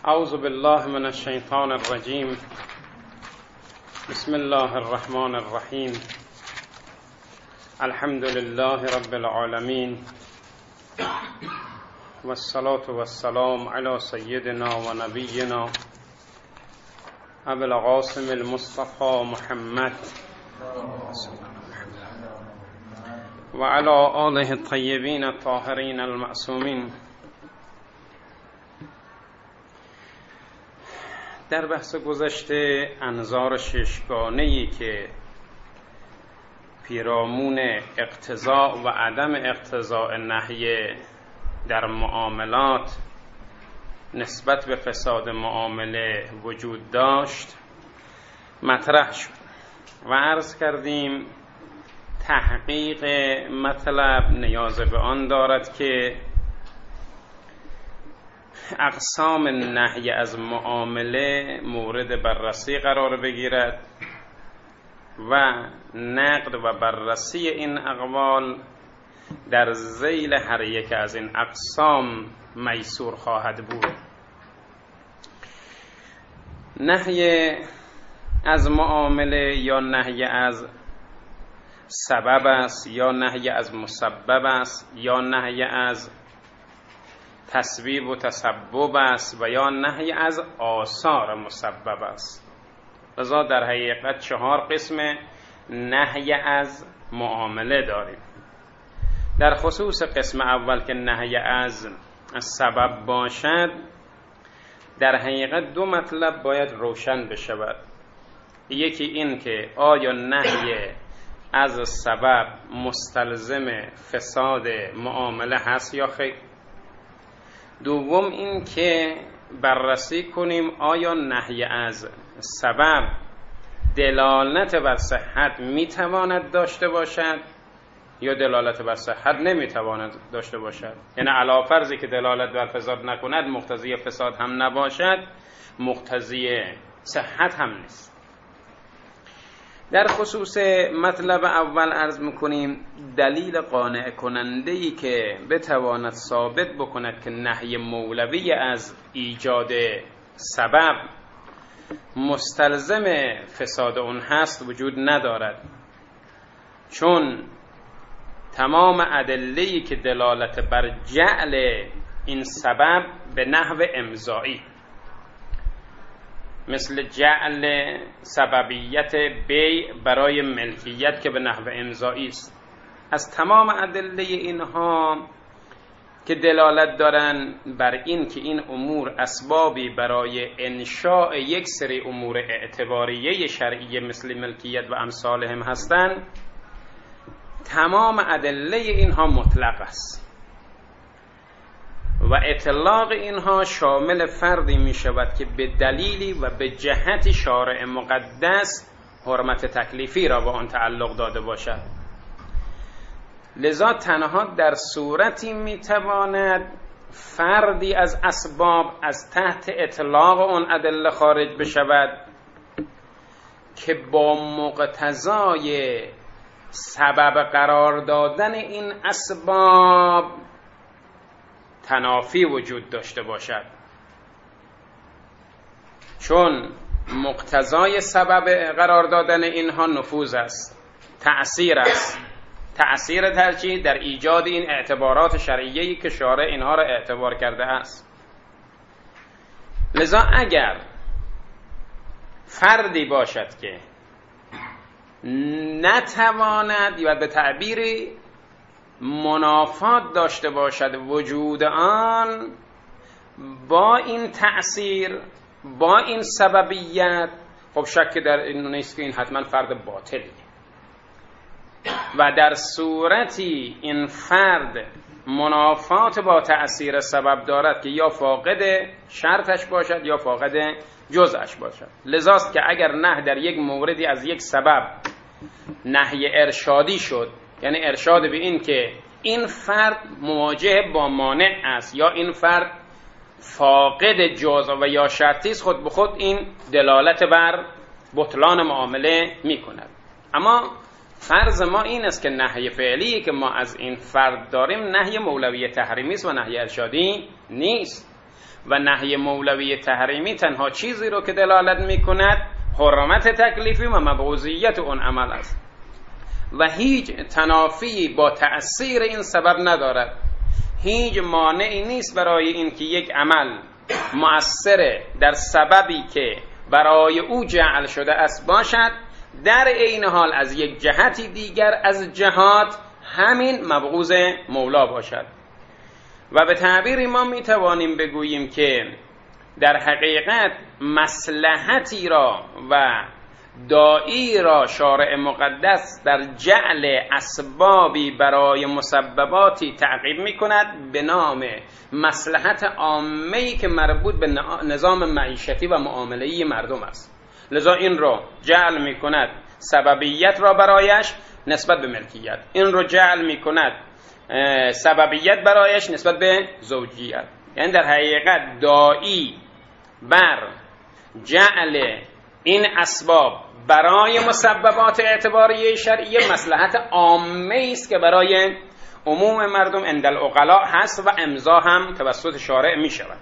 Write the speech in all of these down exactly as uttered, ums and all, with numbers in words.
اعوذ بالله من الشیطان الرجیم. بسم الله الرحمن الرحیم. الحمد لله رب العالمین و الصلاة و السلام علی سیدنا و نبینا ابو القاسم المصطفى محمد و علی آله الطیبین الطاهرین المعصومین. در بحث گذشته انظار ششگانه‌ای که پیرامون اقتضاء و عدم اقتضاء نهی در معاملات نسبت به فساد معامله وجود داشت مطرح شد و عرض کردیم تحقیق مطلب نیاز به آن دارد که اقسام نهی از معامله مورد بررسی قرار بگیرد و نقد و بررسی این اقوال در ذیل هر یک از این اقسام میسور خواهد بود. نهی از معامله یا نهی از سبب است یا نهی از مسبب است یا نهی از تسبیب و تسبب است و یا نهی از آثار مسبب است. لذا در حقیقت چهار قسم نهی از معامله داریم. در خصوص قسم اول که نهی از سبب باشد، در حقیقت دو مطلب باید روشن بشود. یکی این که آیا نهی از سبب مستلزم فساد معامله هست یا خیر. دوم این که بررسی کنیم آیا نهی از سبب دلالت بر صحت میتواند داشته باشد یا دلالت بر صحت نمیتواند داشته باشد. یعنی علی فرضی که دلالت بر فساد نکند مقتضی فساد هم نباشد، مقتضی صحت هم نیست. در خصوص مطلب اول عرض میکنیم دلیل قانع کننده‌ای که بتواند ثابت بکند که نهی مولوی از ایجاد سبب مستلزم فساد اون هست وجود ندارد، چون تمام ادله‌ای که دلالت بر جعل این سبب به نحو امضایی، مثل جعل سببیت بیع برای ملکیت که به نحو امضایی است، از تمام ادله اینها که دلالت دارن بر این که این امور اسبابی برای انشاء یک سری امور اعتباریه شرعیه مثل ملکیت و امثالهم هستند، تمام ادله اینها مطلق است و اطلاق اینها شامل فردی می شود که به دلیلی و به جهت شارع مقدس حرمت تکلیفی را به آن تعلق داده باشد. لذا تنها در صورتی می تواند فردی از اسباب از تحت اطلاق اون ادله خارج بشود که با مقتضای سبب قرار دادن این اسباب تنافی وجود داشته باشد، چون مقتضای سبب قرار دادن اینها نفوذ است، تأثیر است. تأثیر ترجیح در ایجاد این اعتبارات شرعیه‌ای که شارع اینها را اعتبار کرده است. لذا اگر فردی باشد که نتواند یا به تعبیری منافات داشته باشد وجود آن با این تأثیر، با این سببیت، خب شک در این نیست که این حتما فرد باطلیه و در صورتی این فرد منافات با تأثیر سبب دارد که یا فاقد شرطش باشد یا فاقد جزءش باشد. لذاست که اگر نه در یک موردی از یک سبب نهی ارشادی شد، یعنی ارشاد به این که این فرد مواجه با مانع است یا این فرد فاقد جزء و یا شرطی است، خود به خود این دلالت بر بطلان معامله می کند. اما فرض ما این است که نهی فعلی که ما از این فرد داریم نهی مولوی تحریمی است و نهی ارشادی نیست. و نهی مولوی تحریمی تنها چیزی رو که دلالت میکند حرمت تکلیفی و مبعوضیت اون عمل است و هیچ تنافی با تأثیر این سبب ندارد. هیچ مانعی نیست برای این که یک عمل مؤثر در سببی که برای او جعل شده است باشد، در عین حال از یک جهتی دیگر از جهات همین مبعوض مولا باشد. و به تعبیر ما می توانیم بگوییم که در حقیقت مصلحتی را و داعی را شارع مقدس در جعل اسبابی برای مسبباتی تعقیب می کند به نام مصلحت عامه‌ای که مربوط به نظام معیشتی و معامله‌ای مردم است. لذا این رو جعل می کند سببیت را برایش نسبت به ملکیت، این رو جعل می کند سببیت برایش نسبت به زوجیت. یعنی در حقیقت داعی بر جعل این اسباب برای مسببات اعتباری شرعی مصلحت عامه است که برای عموم مردم عند العقلاء هست و امضا هم توسط شارع می شود.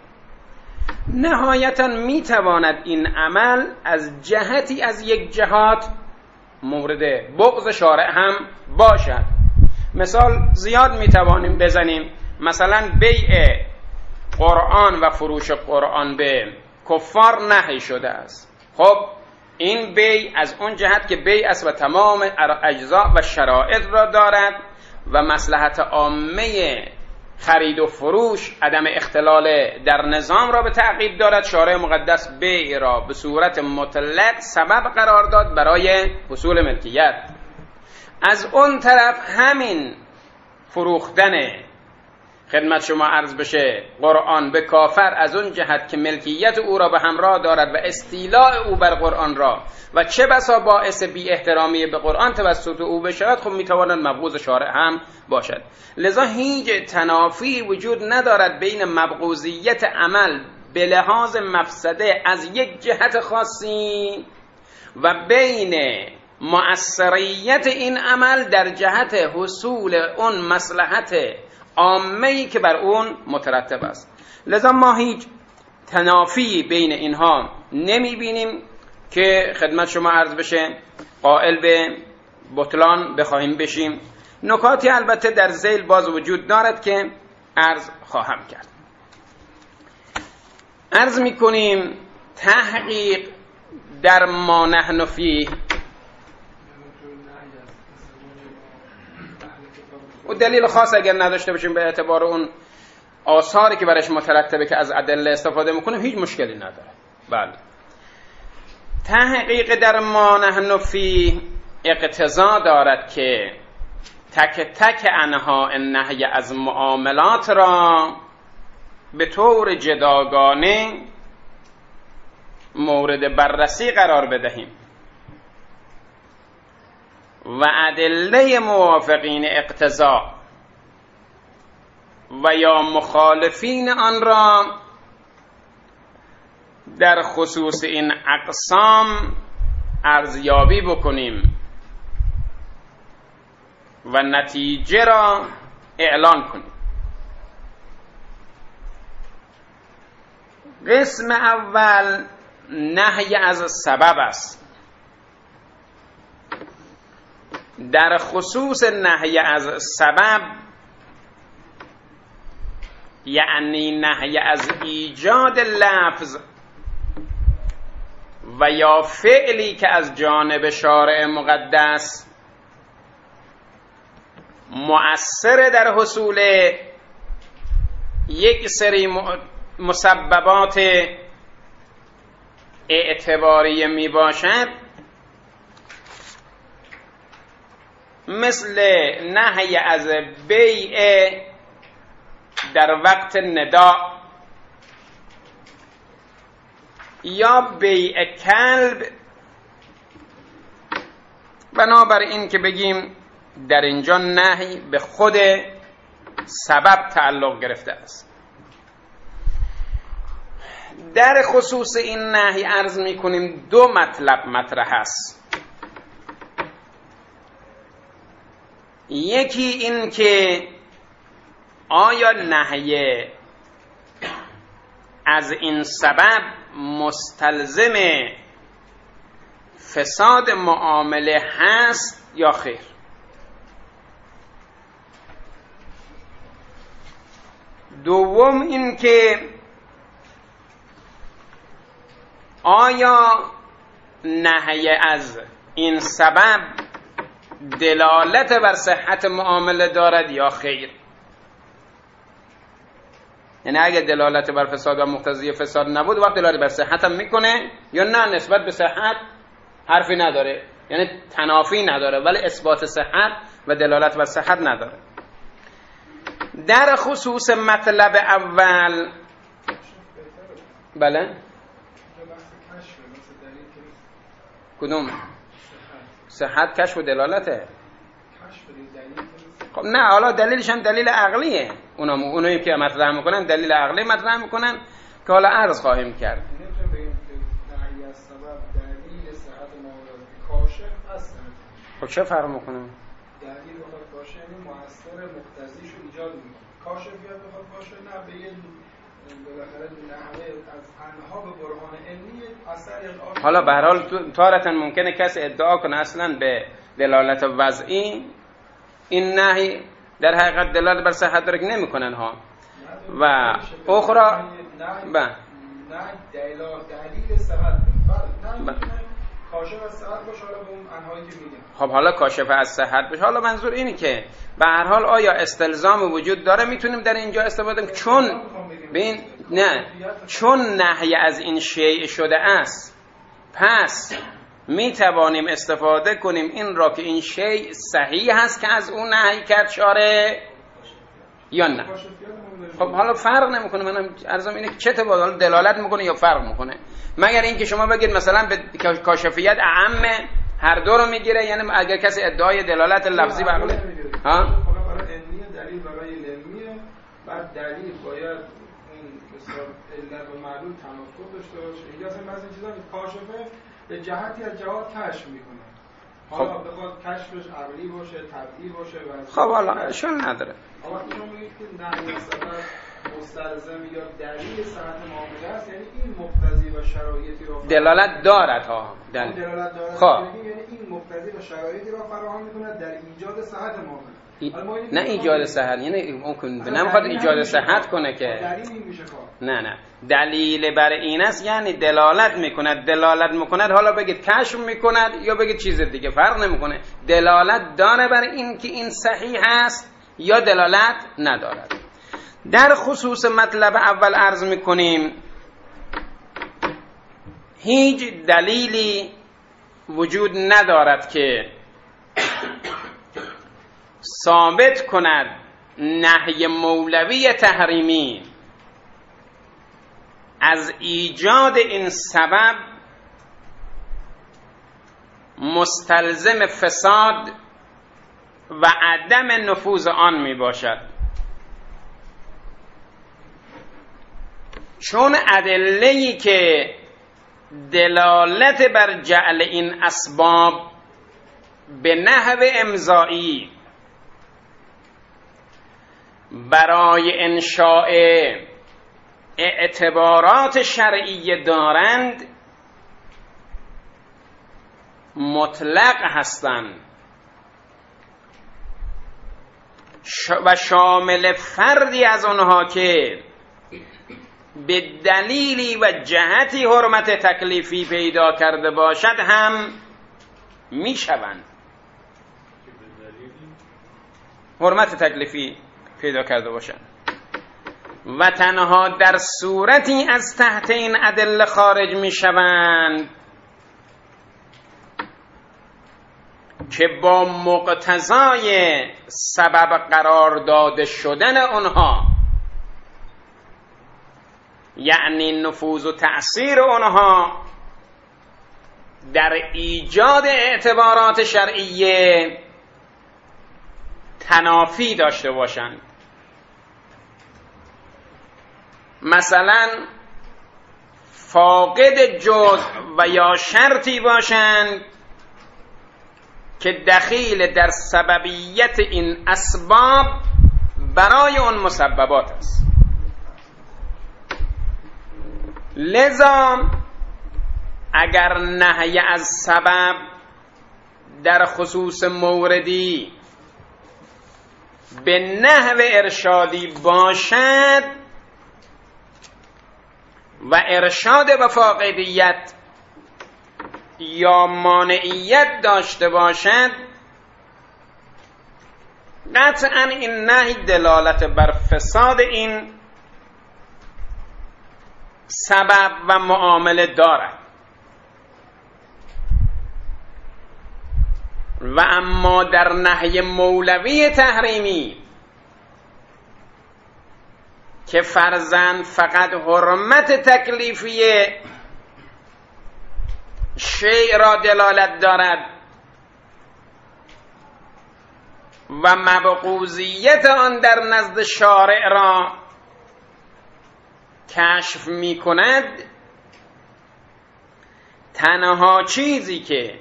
نهایتا می تواند این عمل از جهتی از یک جهات مورد بغض شارع هم باشد. مثال زیاد می توانیم بزنیم. مثلا بیع قرآن و فروش قرآن به کفار نهی شده است. خب این بیع از اون جهت که بیع است و تمام اجزا و شرایط را دارد و مصلحت عامه خرید و فروش عدم اختلال در نظام را به تعقیب دارد، شارع مقدس بیع را به صورت مطلق سبب قرار داد برای حصول ملکیت. از اون طرف همین فروختن خدمت شما عرض بشه قرآن به کافر از اون جهت که ملکیت او را به همراه دارد و استیلاء او بر قرآن را و چه بسا باعث بی احترامی به قرآن توسط او بشود، خب میتواند مبغوض شارع هم باشد. لذا هیچ تنافی وجود ندارد بین مبغوضیت عمل به لحاظ مفسده از یک جهت خاصی و بین مؤثریت این عمل در جهت حصول اون مصلحت عامه‌ای که بر اون مترتب است. لذا ما هیچ تنافی بین اینها نمی بینیم که خدمت شما عرض بشه قائل به بطلان بخواهیم بشیم. نکاتی البته در ذیل باز وجود دارد که عرض خواهم کرد. عرض می کنیم تحقیق در ما نحن فیه و دلیل خاص اگر نداشته باشیم به اعتبار اون آثاری که برش مترتبه که از ادله استفاده میکنیم هیچ مشکلی نداره. بله، تحقیق در ما نحن فیه اقتضا دارد که تک تک انواع نهی از معاملات را به طور جداگانه مورد بررسی قرار بدهیم و ادله موافقین اقتضا و یا مخالفین آن را در خصوص این اقسام ارزیابی بکنیم و نتیجه را اعلان کنیم. قسم اول نهی از سبب است. در خصوص نهی از سبب یعنی نهی از ایجاد لفظ و یا فعلی که از جانب شارع مقدس مؤثر در حصول یک سری مسببات اعتباری می باشد، مثل نهی از بیع در وقت نداء یا بیع کلب. بنابراین که بگیم در اینجا نهی به خود سبب تعلق گرفته است. در خصوص این نهی عرض می کنیم دو مطلب مطرح است. یکی این که آیا نهی از این سبب مستلزم فساد معامله هست یا خیر. دوم این که آیا نهی از این سبب دلالت بر صحت معامله دارد یا خیر. یعنی اگه دلالت بر فساد و مقتضی فساد نبود وقت دلالت بر صحت هم میکنه یا نه نسبت به صحت حرفی نداره، یعنی تنافی نداره ولی اثبات صحت و دلالت بر صحت نداره. در خصوص مطلب اول بله کدوم صحت کشف و دلالته؟ خب نه، حالا دلیلش هم دلیل عقلیه. اونا اونایی که مطرح میکنن دلیل عقلی مطرح میکنن که حالا عرض خواهیم کرد. خب چه فرق میکنه؟ دلیل بخواد باشه یعنی مؤثر مقتضیش رو ایجاد میکنه. کاشفیت بخواد باشه نه به یه بالاخره نحوه از انها به برهان علمی اثر. حالا به هر حال تارتا ممکنه کسی ادعا کنه اصلا به دلالت وضعی این نهی در حقیقت دلالت بر صحت داره که نمیکنن ها. و اخرى نه دلیل صحت نه کاشف از صحت باشه. حالا به اون انهایی که میگم خب حالا کاشف از صحت باشه. حالا منظور اینه که به هر حال آیا استلزام وجود داره میتونیم در اینجا استفاده کنیم چون ببین نه چون نهی از این شیء شده است پس میتوانیم استفاده کنیم این را که این شیء صحیح هست که از اون نهی کرد شارع یا نه. خب حالا فرق نمیکنه. منم عرضم اینه که چه تبادل دلالت میکنه یا فرق میکنه، مگر اینکه شما بگید مثلا به کاشفیت اعم هر دو رو میگیره. یعنی اگر کسی ادعای دلالت لفظی بگه ها فقط برای علمی دلیل برای علمیه، بعد دلیل باید اون مثلا علت و معلول تناقض داشته باشه. اینجا اصلا بعضی چیزا کاشفه به جهتی از جهات کشف میکنه. حالا بخواد کشفش عقلی باشه، طبیعی باشه و خب حالا اشکال نداره. اما شما میگید که نهی صحت مستلزم یا دلیل صحت معامله است، یعنی این مقتضی و شرایطی رو دلالت دارد ها دلیل دلالت دارد. خب یعنی این مقتضی و شرایطی رو فراهم میکنه در ایجاد صحت معامله. ای... نه ایجاد صحت، یعنی ممکن نمیخواد ایجاد صحت کنه که دلیل میشه. نه نه دلیل بر این است یعنی دلالت میکند. دلالت میکند حالا بگید کشف میکند یا بگید چیز دیگه فرق نمیکنه. دلالت داره بر این که این صحیح است یا دلالت ندارد. در خصوص مطلب اول عرض میکنیم هیچ دلیلی وجود ندارد که ثابت کند نهی مولوی تحریمی از ایجاد این سبب مستلزم فساد و عدم نفوذ آن می باشد، چون ادله‌ای که دلالت بر جعل این اسباب به نحو امضایی برای انشاء اعتبارات شرعی دارند مطلق هستند و شامل فردی از آنها که به دلیلی و جهتی حرمت تکلیفی پیدا کرده باشد هم می شوند. حرمت تکلیفی پیدا کرده باشند و تنها در صورتی از تحت این ادله خارج می شوند که با مقتضای سبب قرار داده شدن آنها، یعنی نفوذ و تأثیر آنها در ایجاد اعتبارات شرعیه، تنافی داشته باشند. مثلا فاقد جزء و یا شرطی باشند که دخیل در سببیت این اسباب برای اون مسببات است. لذا اگر نهی از سبب در خصوص موردی به نحو ارشادی باشد و ارشاد به فاقدیت یا مانعیت داشته باشد، قطعا این نهی دلالت بر فساد این سبب و معامله دارد. و اما در نهی مولوی تحریمی که فرضاً فقط حرمت تکلیفی شیء را دلالت دارد و مبغوضیت آن در نزد شارع را کشف می کند، تنها چیزی که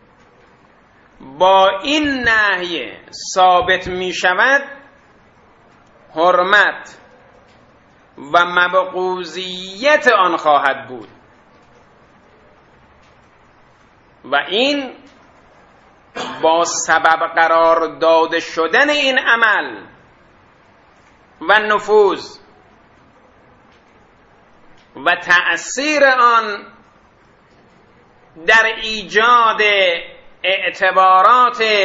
با این نهی ثابت می شود حرمت و مبغوضیت آن خواهد بود و این با سبب قرار داده شدن این عمل و نفوذ و تأثیر آن در ایجاد اعتبارات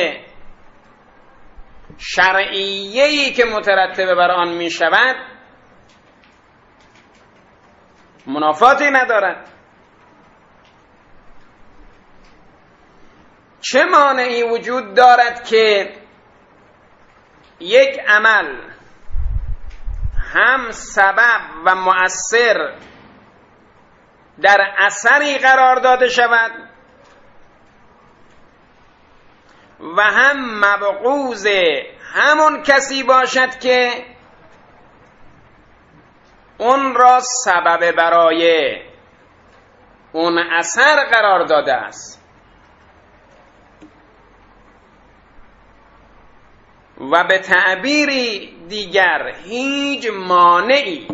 شرعیه‌ای که مترتب بر آن می شود منافاتی ندارد. چه مانعی وجود دارد که یک عمل هم سبب و مؤثر در اثری قرار داده شود و هم مبغوض همون کسی باشد که اون را سبب برای اون اثر قرار داده است و به تعبیری دیگر هیچ مانعی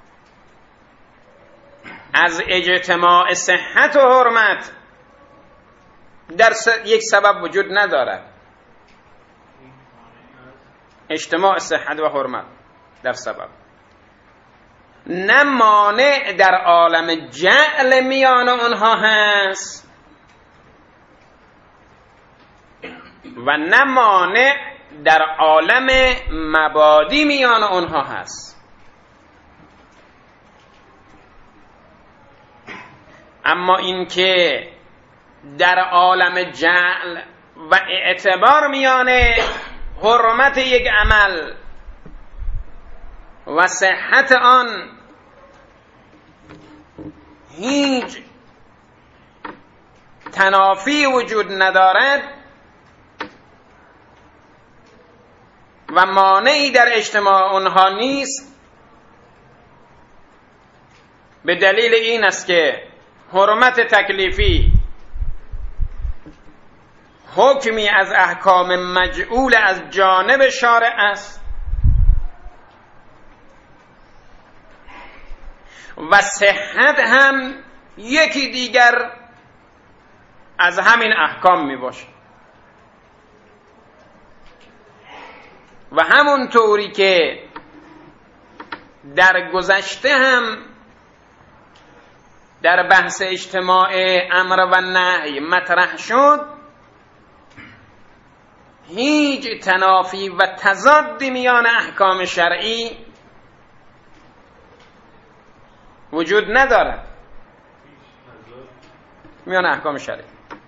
از اجتماع صحت و حرمت در یک سبب وجود ندارد. اجتماع صحت و حرمت در سبب نه مانع در عالم جعل میان آنها هست و نه مانع در عالم مبادی میان آنها هست. اما اینکه در عالم جعل و اعتبار میان حرمت یک عمل و صحت آن هیچ تنافی وجود ندارد و مانعی در اجتماع آنها نیست، به دلیل این است که حرمت تکلیفی حکمی از احکام مجعول از جانب شارع است و صحت هم یکی دیگر از همین احکام می باشه و همون طوری که در گذشته هم در بحث اجتماع امر و نهی مطرح شد، هیچ تنافی و تضادی میان احکام شرعی وجود ندارد. میان احکام شرعی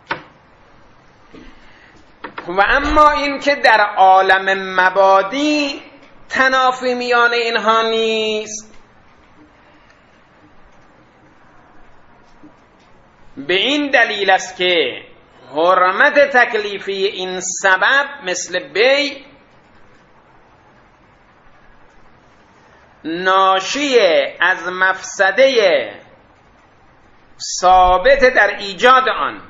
و اما این که در عالم مبادی تنافی میان اینها نیست، به این دلیل است که حرمت تکلیفی این سبب مثل بی ناشی از مفسده ثابت در ایجاد آن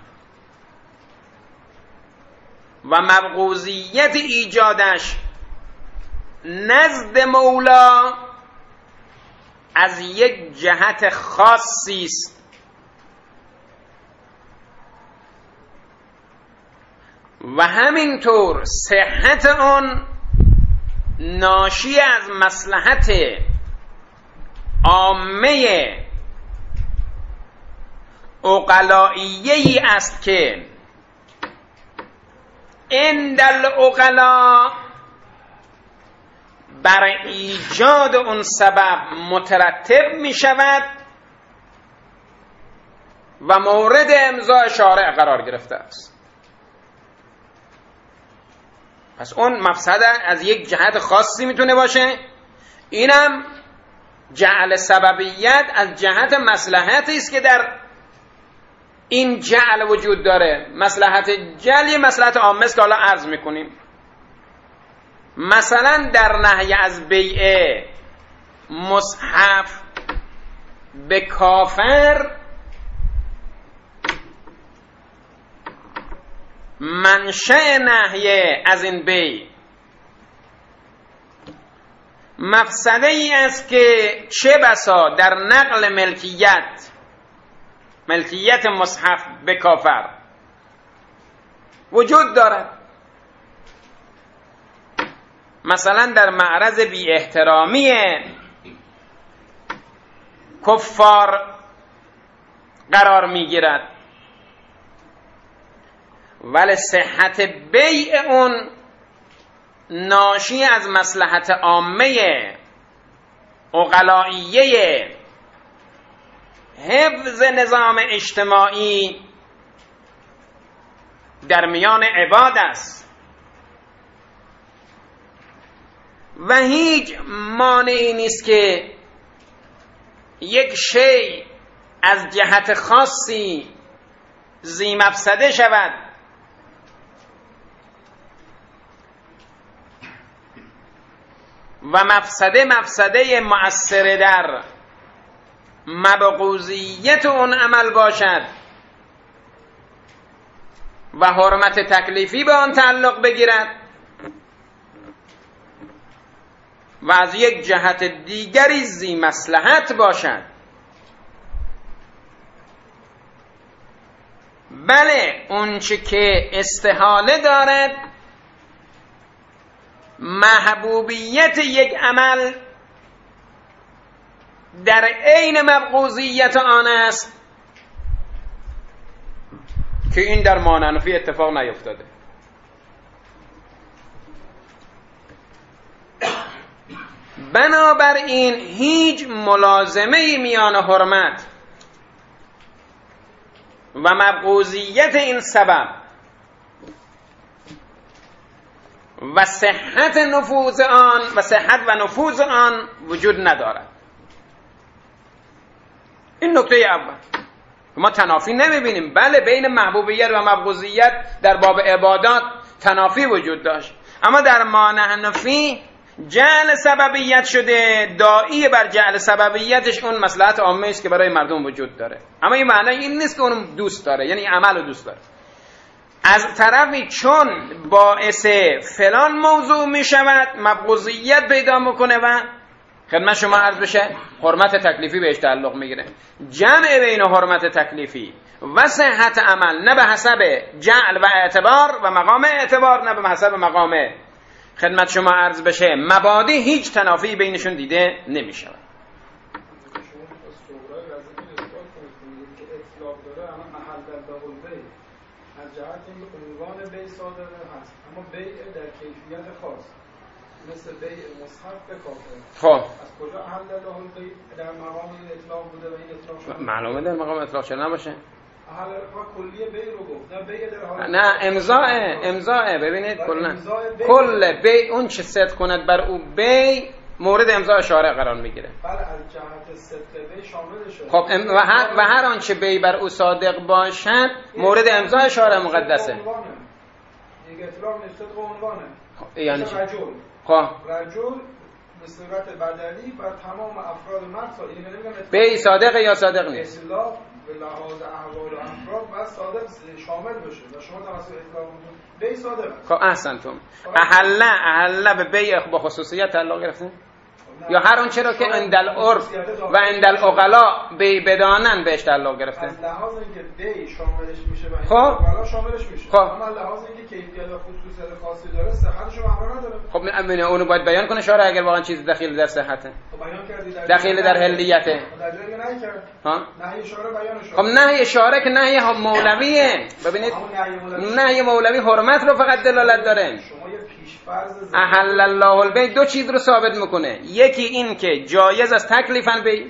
و مبغوضیت ایجادش نزد مولا از یک جهت خاصی است و همینطور صحت آن ناشی از مصلحت عامه عقلائیه‌ای است که عند العقلاء بر ایجاد اون سبب مترتب می شود و مورد امضاء شارع قرار گرفته است. پس اون مفسده از یک جهت خاصی میتونه باشه، اینم جعل سببیت از جهت مصلحتی است که در این جعل وجود داره. مصلحت جلی مصلحت عامه است که حالا عرض میکنیم. مثلا در نهی از بیع مصحف به کافر منشأ نهی از این بیع مفسده ای است که چه بسا در نقل ملکیت ملکیت مصحف به کافر وجود دارد. مثلا در معرض بی احترامی کفار قرار می گیرد، ولی صحت بیع اون ناشی از مصلحت عامه عقلائیه حفظ نظام اجتماعی در میان عباد است و هیچ مانعی نیست که یک شی از جهت خاصی ذی مفسده شود و مفسده مفسده مؤثر در مبغوضیت اون عمل باشد و حرمت تکلیفی به آن تعلق بگیرد و از یک جهت دیگری ذی مصلحت باشد. بله اون چه که استحاله دارد محبوبیت یک عمل در عین مبغوضیت آن است که این در ماننفی اتفاق نیفتاده. بنابراین هیچ ملازمه میان حرمت و مبغوضیت این سبب و صحت نفوذ آن و صحت و نفوذ آن وجود ندارد. این نکته اول. ما تنافی نمیبینیم. بله بین محبوبیت و مبغوضیت در باب عبادات تنافی وجود داشت، اما در مانعنفی جعل سببیت شده، داعی بر جعل سببیتش اون مصلحت عامه است که برای مردم وجود داره. اما این معنی این نیست که اون دوست داره، یعنی عمل رو دوست داره. از طرفی چون باعث فلان موضوع می شود مبغوضیت پیدا میکنه و خدمت شما عرض بشه حرمت تکلیفی بهش تعلق میگیره. جمع بین حرمت تکلیفی و صحت عمل نه به حسب جعل و اعتبار و مقام اعتبار، نه به حسب مقام خدمت شما عرض بشه مبادی، هیچ تنافی بینشون دیده نمی شود. عنوان بیع صادقه هست، اما بیع در کیفیت خاص مثل بیع مصحف به کافر. خب از کجا احل الله البیع؟ در مقام این اطلاق بوده و این اطلاق شده. معلومه در مقام اطلاق شده نباشه. احل ما کلیه بیع رو گفت، نه بیع در حال نه امضاء امضاء ببینید کلا کل بیع اون چه صدق کند بر او بیع مورد امضاء شارع قرار میگیره. بله از جهت صدق بیع شامل شده. خب ام و هر و هر آنچه بیع بر او صادق باشد مورد امضاء شارع مقدسه. دیگه اطلاق صدق عنوانه. یعنی چی؟ رجل. خب رجل به صورت بدلی بر تمام افراد مرد صادق. یعنی نمیگم بیع صادق یا صادق نیست. اصطلاح به لحاظ احوال و افراد و صادق شامل بشه و شما توسط اطلاق بیع صادق. خب احسنتم. احل احل به بیع با خصوصیت تعلق گرفته؟ یا هر اون چرا که اندل عرف و اندل عقلا بی بدانن بهش تعلق گرفته. از لحاظ اینکه بی شاملش میشه و خب عقلا شاملش میشه، خب اما لحاظ اینکه کیفیت و خصوصیت خاصی داره صحتش رو معنا نداره. خب من اونو باید بیان کنه شارع اگر واقعا چیز دخیل در صحته. خب بیان کردی در دخیل در حلیته. در جایی نهی کرد. ها؟ نهی شارع بیان شارع. خب نهی شارع که نهی مولویه. ببینید نهی مولوی حرمت رو فقط دلالت داره. شما یه پیش‌فرض احل الله البیع دو چیز رو ثابت میکنه. یکی این که جایز است تکلیفاً بیع،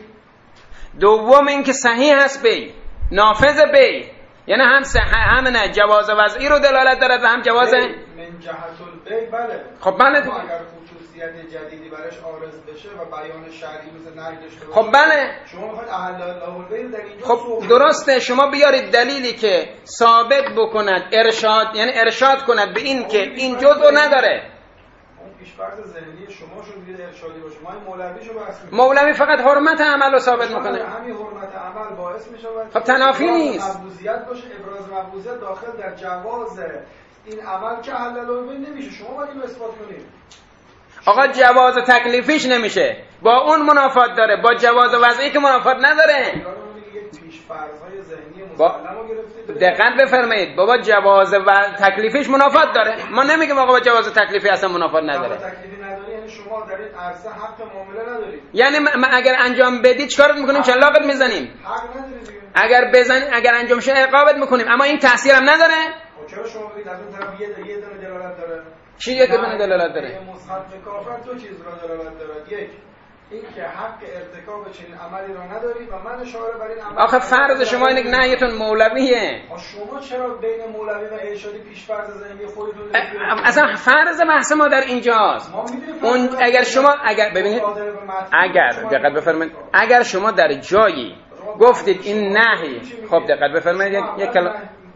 دوم این که صحیح است بیع، نافذ بیع، یعنی هم صحیح هم نه جواز وضعی رو دلالت دارد و هم جواز من جهت البیع. بله خب بله اگر خصوصیت جدیدی براش عارض بشه و بیان شرعی مثل نهی داشته باشه، خب بله شما میخواید احل الله البیع در اینجا خب درسته. شما بیارید دلیلی که ثابت بکند ارشاد، یعنی ارشاد کند به این که این جزء نداره. اون پیش‌فرض ذهنی شما شو میگه ارشادی باشه، ما این مولویشو بحث می‌کنیم. مولوی فقط حرمت عمل رو ثابت میکنه. همین حرمت عمل باعث میشه خب تنافی نیست. مقبولیت باشه، ابراز مقبولیت داخل در جواز این عمل که حل البیع نمیشه. شما باید اینو اثبات کنید. آقا جواز تکلیفیش نمیشه، با اون منافات داره، با جواز وضعی که منافات نداره. پیش‌فرض‌های ذهنی با مسلمو گرفتید. دقت بفرمایید. بابا جواز و تکلیفیش منافات داره. ما نمیگیم آقا با جواز تکلیفی اصلا منافات نداره. جواز تکلیفی نداره یعنی شما در این عرصه حق معامله ندارید. یعنی ما اگر انجام بدید چیکارت میکنیم؟ چلاقت میزنیم. حق ندارید دیگه. اگر بزن اگر انجام شه عقابت میکنیم، اما این تاثیر هم نداره. خب چرا شما بگید از اون طرف یه یه دونه دلالت داره؟ چی یه دونه دلالت داره؟ مصحف کافر دو چیز را دلالت داره. یک این که حق ارتکاب چنین عملی را ندارید و من اشاره بر این عمل. آخه فرض شما اینه که نهیتون مولویه. شما چرا بین مولوی و ارشادی پیش فرض ذهنی خودتون اصلا فرض بحث ما در اینجاست. اون اگر شما اگر ببینید اگر دقت بفرمایید اگر شما در جایی گفتید این نهی، خب دقت بفرمایید یک یک کلمه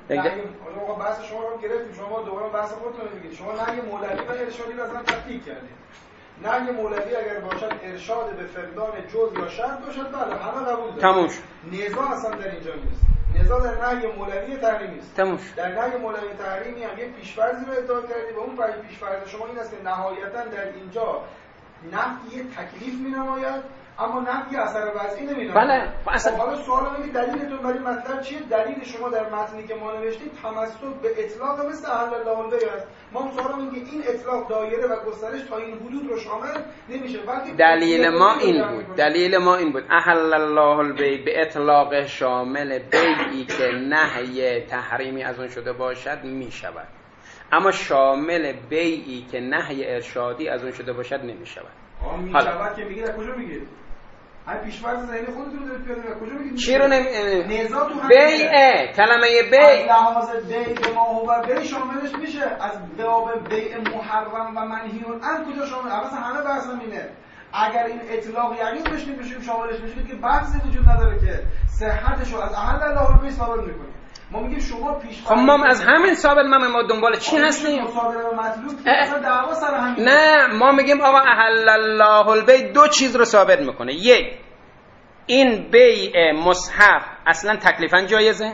بحث شما رو گرفتیم، شما دوباره بحث خودتون رو میگید. شما نهی مولوی و ارشادی رو اصلا تفکیک کردید. نهی مولوی اگر باشد ارشاد به فقدان جزء یا شرط باشد، بله همه قبول دارن. تموم. نزاع اصلا در اینجا نیست. نزاع در نهی مولوی تحریمی است. تموم. در نهی مولوی تحریمی هم یک پیش‌فرضی رو ادعا کردید و اون پیش‌فرض شما این است که نهایتاً در اینجا نفی تکلیف می‌نماید اما نفی اثر وضعی نمی‌نماید. بله. خب حالا سوال اینه دلیلتون برای مطلب چیه؟ دلیل شما در متنی که ما نوشتیم تمسک به اطلاق مثل احل الله البیع است. ما سوال اینه که این اطلاق دایره و گسترش تا این حدود رو شامل نمیشه. بلکه دلیل ما این بود. دلیل ما این بود. احل الله البیع به اطلاق شامل بیعی که نهی تحریمی از اون شده باشد میشود. اما شامل بیعی که نهی ارشادی از اون شده باشد نمیشود. آن میشود که میگید از کجا میگید؟ های پیش‌فرض ذهنی خودتون رو دارید پیاده از کجا میگید؟ چی رو نمی نزاع تو بیع کلمه بیع لحاظ بیع به ما هو بیع شاملش میشه. از باب بیع محرم و منهی عن کجا شامل؟ اصلا همه بحث اینه. اگر این اطلاق یقین بشیم بشیم شاملش بشیم که بحثی وجود نداره که صحتش رو از احل الله البیع ثابت می‌کنیم. ما میگیم شما پیش خب ما از همین ثابت ما ما دنبال چی هستیم؟ مصادره مطلوب اصلا دعوا سر همین. نه ما میگیم آقا احل الله البیع دو چیز رو ثابت میکنه. یک، این بیع مصحف اصلا تکلیفاً جایزه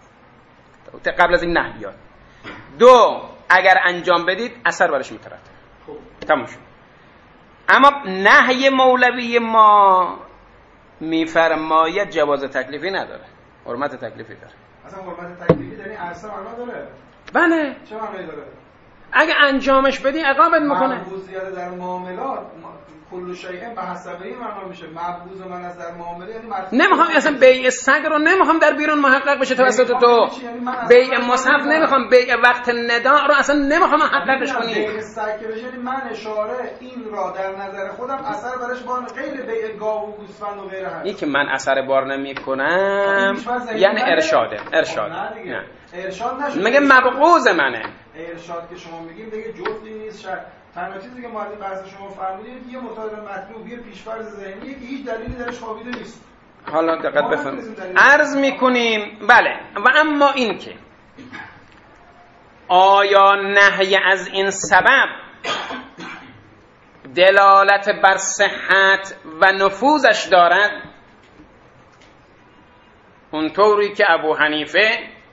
قبل از این نهی بیاد. دو، اگر انجام بدید اثر برش میترتبه. خب تموم شد. اما نهی مولوی ما میفرماید جواز تکلیفی نداره، حرمت تکلیفی داره. اصلا حرمت تکلیفی در این عرصه معنا داره؟ بله. چه معنی داره؟ اگه انجامش بدی عقابت میکنه. معبوزیت در معاملات کل شیء به حسب این معنا میشه. معبوز من از در معامله یعنی نمیخوام اصلا بیع سگ رو نمیخوام در بیرون محقق بشه توسط تو. بیع مصحف نمیخوام، بیع وقت ندا رو اصلا نمیخوام محققش کنی. بیع سگ که بشه من اشاره این را در نظر خودم اثر برش بار غیر بیع گاو و گوسفند و غیره هست. این که من اثر بار نمیکنم یعنی ارشاده. ارشاد نه ارشاد نشه. میگه مبغوض منه. ارشاد که شما میگیم دیگه جزئی نیست. شر تنها چیزی که مورد بحث شما فرمودید یه مصادره مطلوب، یه پیش‌فرض ذهنیه که هیچ دلیلی درش خوابیده نیست. حالا دقت بفرمایید. عرض میکنیم بله. و اما این که آیا نهی از این سبب دلالت بر صحت و نفوذش دارد؟ اونطوری که ابو حنیفه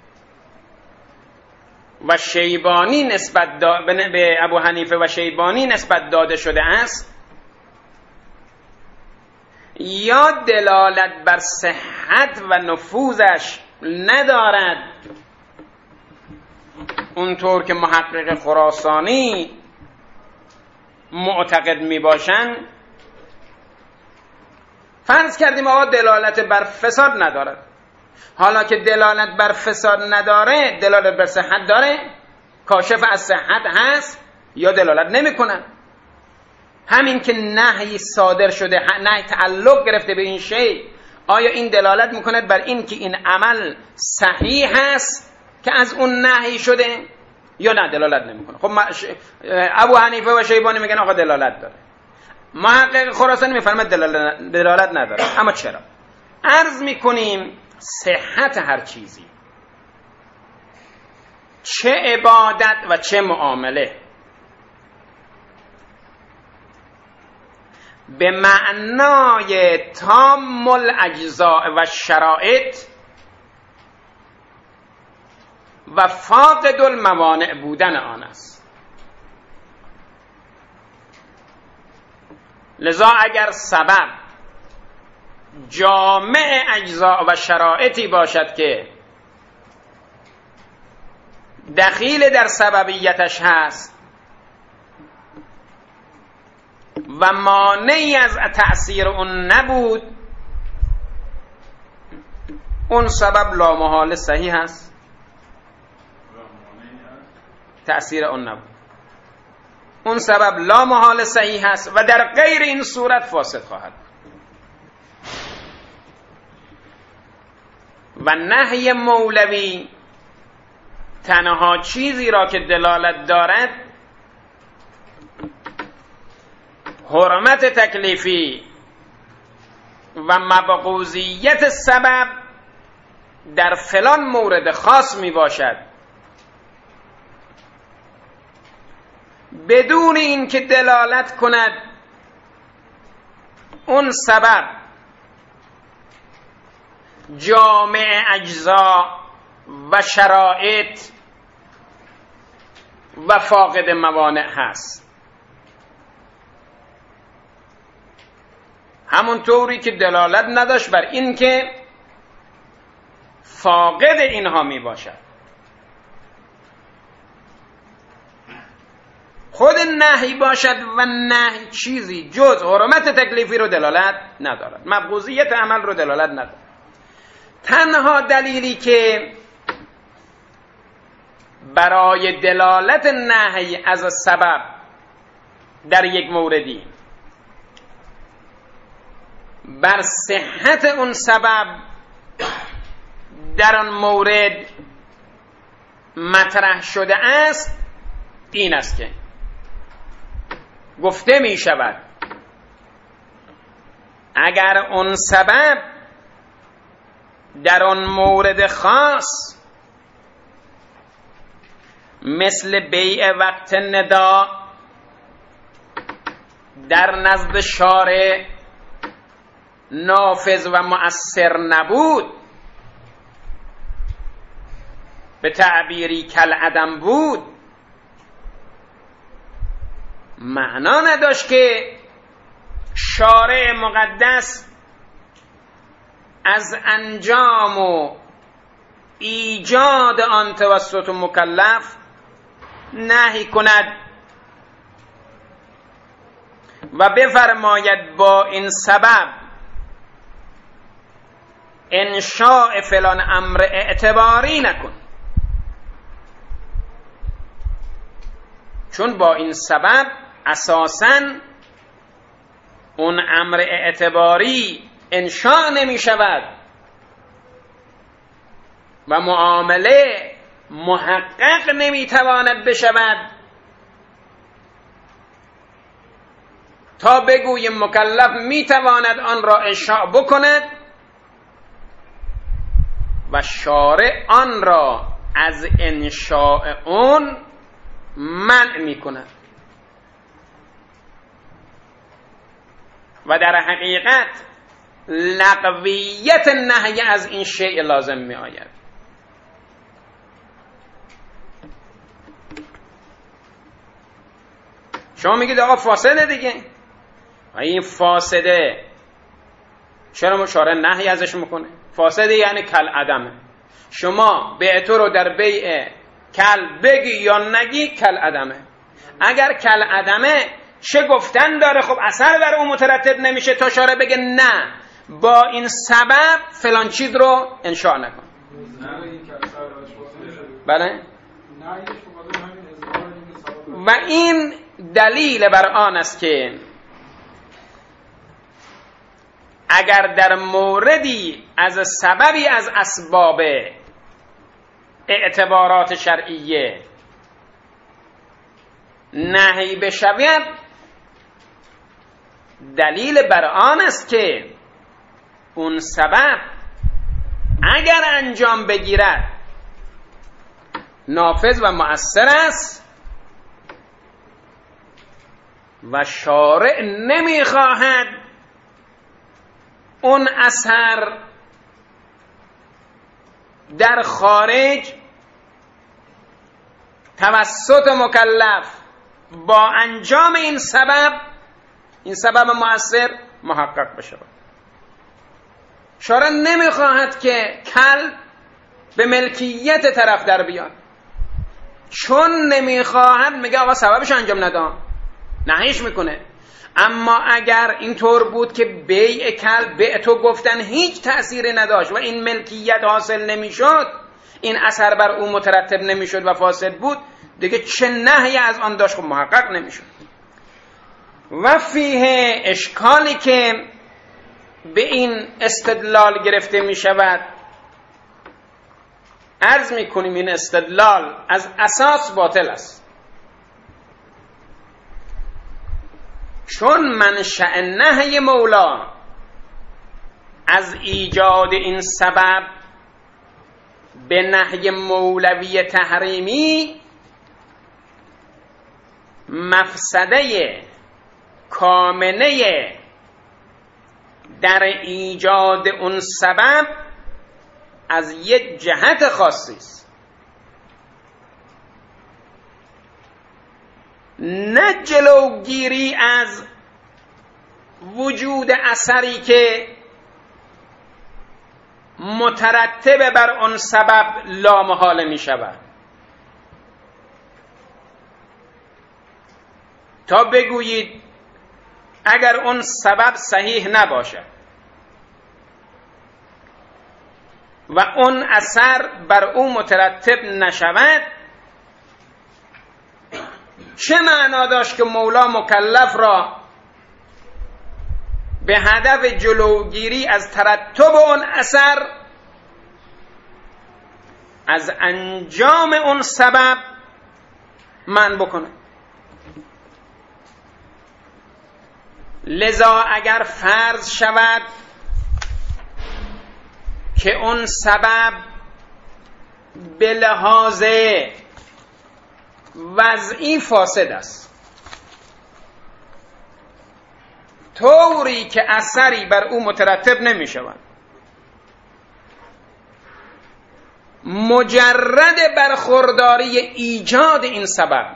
و شیبانی نسبت دا... به ابو حنیفه و شیبانی نسبت داده شده است یا دلالت بر صحت و نفوذش ندارد اونطور که محقق خراسانی معتقد می باشن، فرض کردیم آقا دلالت بر فساد ندارد. حالا که دلالت بر فساد نداره، دلالت بر صحت داره، کاشف از صحت هست یا دلالت نمی کنن. همین که نهی صادر شده، نهی تعلق گرفته به این شی، آیا این دلالت میکنه بر این که این عمل صحیح هست که از اون نهی شده یا نه دلالت نمیکنه؟ خب ابو حنیفه و شیبانی میگن آقا دلالت داره. محقق خراسانی میفرماید دلالت, دلالت نداره. اما چرا؟ عرض میکنیم صحت هر چیزی، چه عبادت و چه معامله، به معنای تام الاجزاء و شرایط و فاقد الموانع بودن آن است. لذا اگر سبب جامع اجزاء و شرایطی باشد که دخیل در سببیتش هست و مانعی از تأثیر اون نبود، اون سبب لامحاله صحیح هست، تأثیر اون نبود، اون سبب لامحاله صحیح هست و در غیر این صورت فاسد خواهد. و نهی مولوی تنها چیزی را که دلالت دارد حرمت تکلیفی و مبغوضیت سبب در فلان مورد خاص می باشد، بدون این که دلالت کند اون سبب جامع اجزا و شرایط و فاقد موانع هست. همون طوری که دلالت نداشت بر این که فاقد اینها می باشد. خود نهی باشد و نهی چیزی جز حرمت تکلیفی رو دلالت ندارد، مبغوضیت عمل رو دلالت ندارد. تنها دلیلی که برای دلالت نهی از سبب در یک موردی بر صحت اون سبب در آن مورد مطرح شده است این است که گفته می شود اگر اون سبب در آن مورد خاص مثل بیع وقت ندا در نزد شارع نافذ و مؤثر نبود، به تعبیری کل عدم بود، معنا نداشت که شارع مقدس از انجام و ایجاد آن توسط مکلف نهی کند و بفرماید با این سبب انشاء فلان امر اعتباری نکن، چون با این سبب اساساً اون امر اعتباری انشاء نمی شود و معامله محقق نمی تواند بشود تا بگویم مکلف می تواند آن را انشاء بکند و شارع آن را از انشاء اون منع می کند. و در حقیقت لغویت نهی از این شیء لازم می آید. شما میگید آقا فاسده دیگه، و این فاسده چرا شارع نهی ازش میکنه؟ فاسده یعنی کل عدمه. شما بیع رو در بیع کل بگی یا نگی کل عدمه. اگر کل عدمه چه گفتن داره؟ خب اثر بر اون مترتب نمیشه تا شارع بگه نه با این سبب فلان چیز رو انشاء نکن. بله؟ و این دلیل بر آن است که اگر در موردی از سببی از اسباب اعتبارات شرعیه نهی بشود، دلیل بر آن است که اون سبب اگر انجام بگیرد نافذ و مؤثر است و شارع نمیخواهد اون اثر در خارج توسط مکلف با انجام این سبب این سبب مؤثر محقق بشه. شارع نمیخواهد که کل به ملکیت طرف در بیاد، چون نمیخواهد میگه آقا سببش انجام نده، نهیش میکنه. اما اگر اینطور بود که بیع کل به تو گفتن هیچ تأثیری نداشت و این ملکیت حاصل نمیشد، این اثر بر اون مترتب نمیشد و فاسد بود، دیگه چه نهی از آن داشت؟ خب محقق نمیشد. و فیه اشکالی که به این استدلال گرفته می شود، عرض می کنیم این استدلال از اساس باطل است، چون منشأ نهی مولا از ایجاد این سبب به نهی مولوی تحریمی مفسده کامنه در ایجاد اون سبب از یک جهت خاصی است، نه جلوگیری از وجود اثری که مترتب بر اون سبب لامحاله می شود. تا بگویید اگر اون سبب صحیح نباشد و اون اثر بر او مترتب نشود، چه معنا داشت که مولا مکلف را به هدف جلوگیری از ترتب اون اثر از انجام اون سبب منع بکنه؟ لذا اگر فرض شود که اون سبب به لحاظ وضعی فاسد است، طوری که اثری بر او مترتب نمی شود، مجرد برخورداری ایجاد این سبب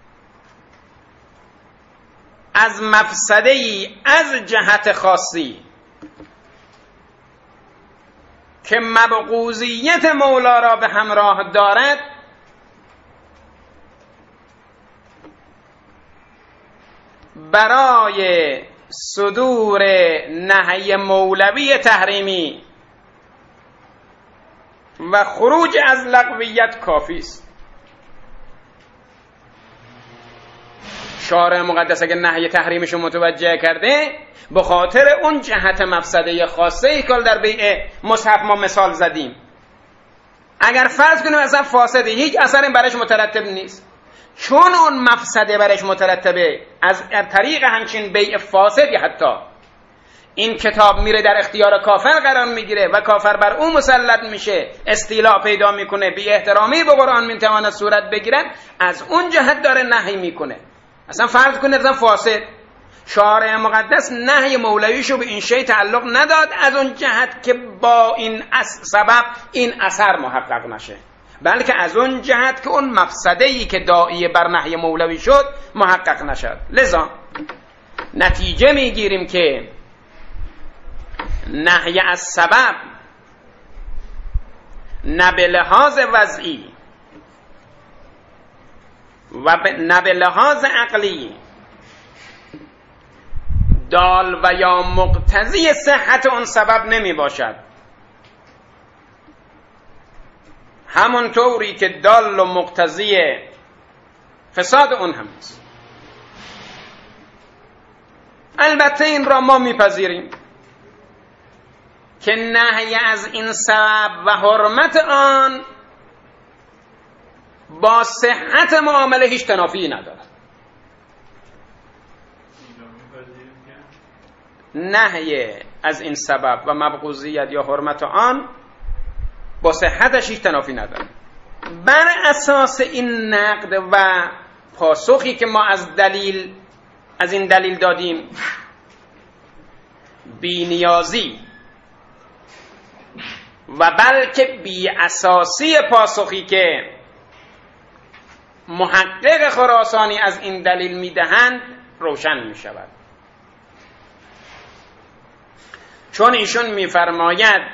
از مفسده‌ای از جهت خاصی که مبغوضیت مولا را به همراه دارد، برای صدور نهی مولوی تحریمی و خروج از لغویت کافی است. شارع مقدس اگر نهی تحریمش رو متوجه کرده، به خاطر اون جهت مفسده خاصه ای که در بیع مصحف ما مثال زدیم، اگر فرض کنیم اصلا فاسده، هیچ اثری برش مترتب نیست، چون اون مفسده برش مترتبه، از طریق همچین بیع فاسدی حتی این کتاب میره در اختیار کافر قرار میگیره و کافر بر اون مسلط میشه، استیلاء پیدا میکنه، بی احترامی به قرآن میتواند صورت بگیرن، از اون جهت داره نهی میکنه. اصلا فرض کنید اصلا فاسد، شارع مقدس نهی مولویشو به این شی تعلق نداد از اون جهت که با این سبب این اثر محقق نشه، بلکه از اون جهت که اون مفسده‌ای که داعی بر نهی مولوی شد محقق نشد. لذا نتیجه میگیریم که نهی از سبب نه به لحاظ وضعی و نه به لحاظ عقلی دال و یا مقتضی صحت اون سبب نمی باشد، همون طوری که دال و مقتضی فساد اون هم است. البته این را ما میپذیریم که نهی از این سبب و حرمت آن با صحت معامله هیچ تنافی ندارد. نهی از این سبب و مبغوضیت یا حرمت آن با صحتش هیچ تنافی ندارد. بر اساس این نقد و پاسخی که ما از دلیل از این دلیل دادیم، بی نیازی و بلکه بی اساسی پاسخی که محقق خراسانی از این دلیل میدهند روشن می شود. چون ایشون میفرماید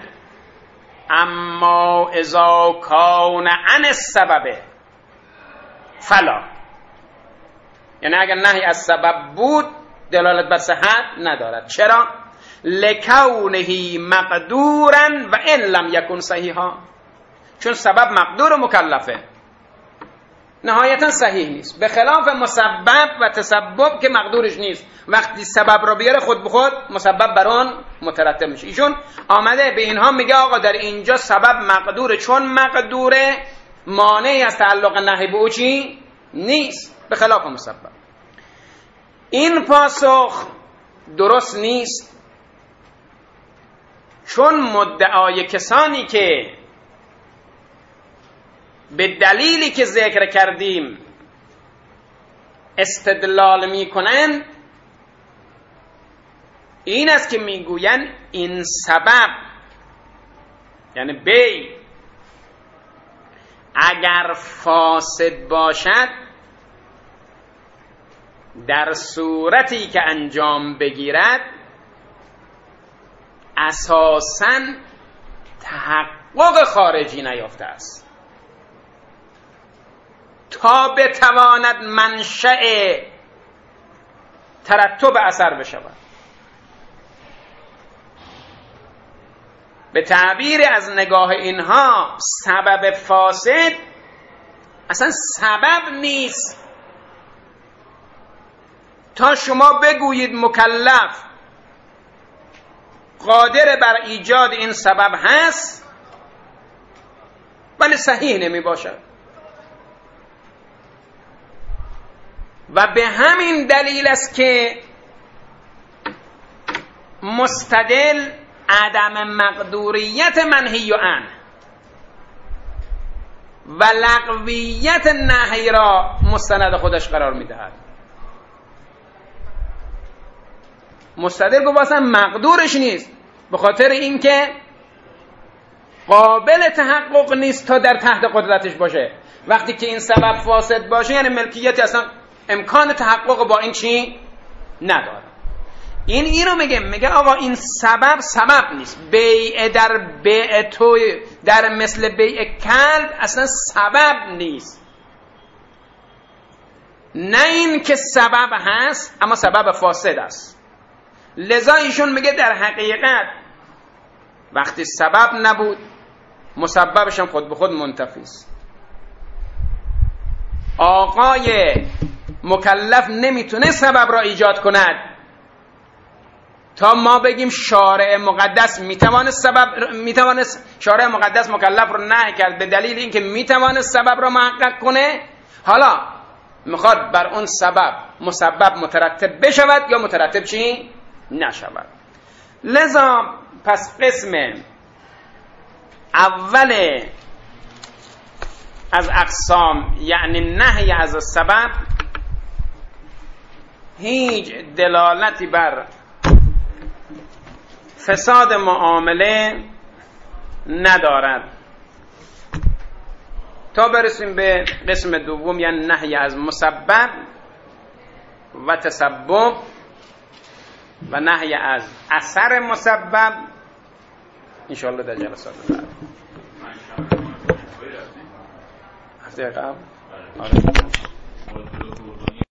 اما اذا کان عن السبب فلا، یعنی اگر نهی از سبب بود دلالت بر صحت ندارد. چرا؟ لکونه مقدورا و ان لم یکن صحیحا، چون سبب مقدور و مکلفه، نهایتا صحیح نیست، به خلاف مسبب و تسبب که مقدورش نیست. وقتی سبب رو بیاره خود به خود مسبب بر اون مترتب میشه. ایشون آمده به اینها میگه آقا در اینجا سبب مقدوره، چون مقدوره مانعی از تعلق نهی به او چی نیست، به خلاف مسبب. این پاسخ درست نیست، چون مدعای کسانی که به دلیلی که ذکر کردیم استدلال میکنند این است که میگویند این سبب یعنی بی اگر فاسد باشد در صورتی که انجام بگیرد اساساً تحقق خارجی نیافته است تا بتواند منشأ ترتب اثر بشود. به تعبیر از نگاه اینها سبب فاسد اصلا سبب نیست تا شما بگویید مکلف قادر بر ایجاد این سبب هست ولی صحیح نمی باشد. و به همین دلیل است که مستدل عدم مقدوریت منهی عنه و لغویت نهی را مستند خودش قرار میدهد. مستدل گفت اصلا مقدورش نیست به خاطر اینکه قابل تحقق نیست تا در تحت قدرتش باشه. وقتی که این سبب فاسد باشه یعنی ملکیتی اصلا امکان تحقق با این چی نداره. این اینو میگه میگه آقا این سبب سبب نیست. بیع در بیع تو در مثل بیع کلب اصلا سبب نیست. نه این که سبب هست اما سبب فاسد است. لذا ایشون میگه در حقیقت وقتی سبب نبود مسببش هم خود به خود منتفی است. آقای مکلف نمیتونه سبب را ایجاد کند تا ما بگیم شارع مقدس میتوانست سبب میتوانست شارع مقدس مکلف رو نهی کرد به دلیل اینکه میتوانست سبب را محقق کنه. حالا میخواد بر اون سبب مسبب مترتب بشود یا مترتب چی نشود. لذا پس قسم اول از اقسام یعنی نهی از سبب هیچ دلالتی بر فساد معامله ندارد. تا برسیم به قسم دوم یعنی نهی از مسبب و تسبب و نهی از اثر مسبب انشالله در جلسات بعد. هفته قبل آره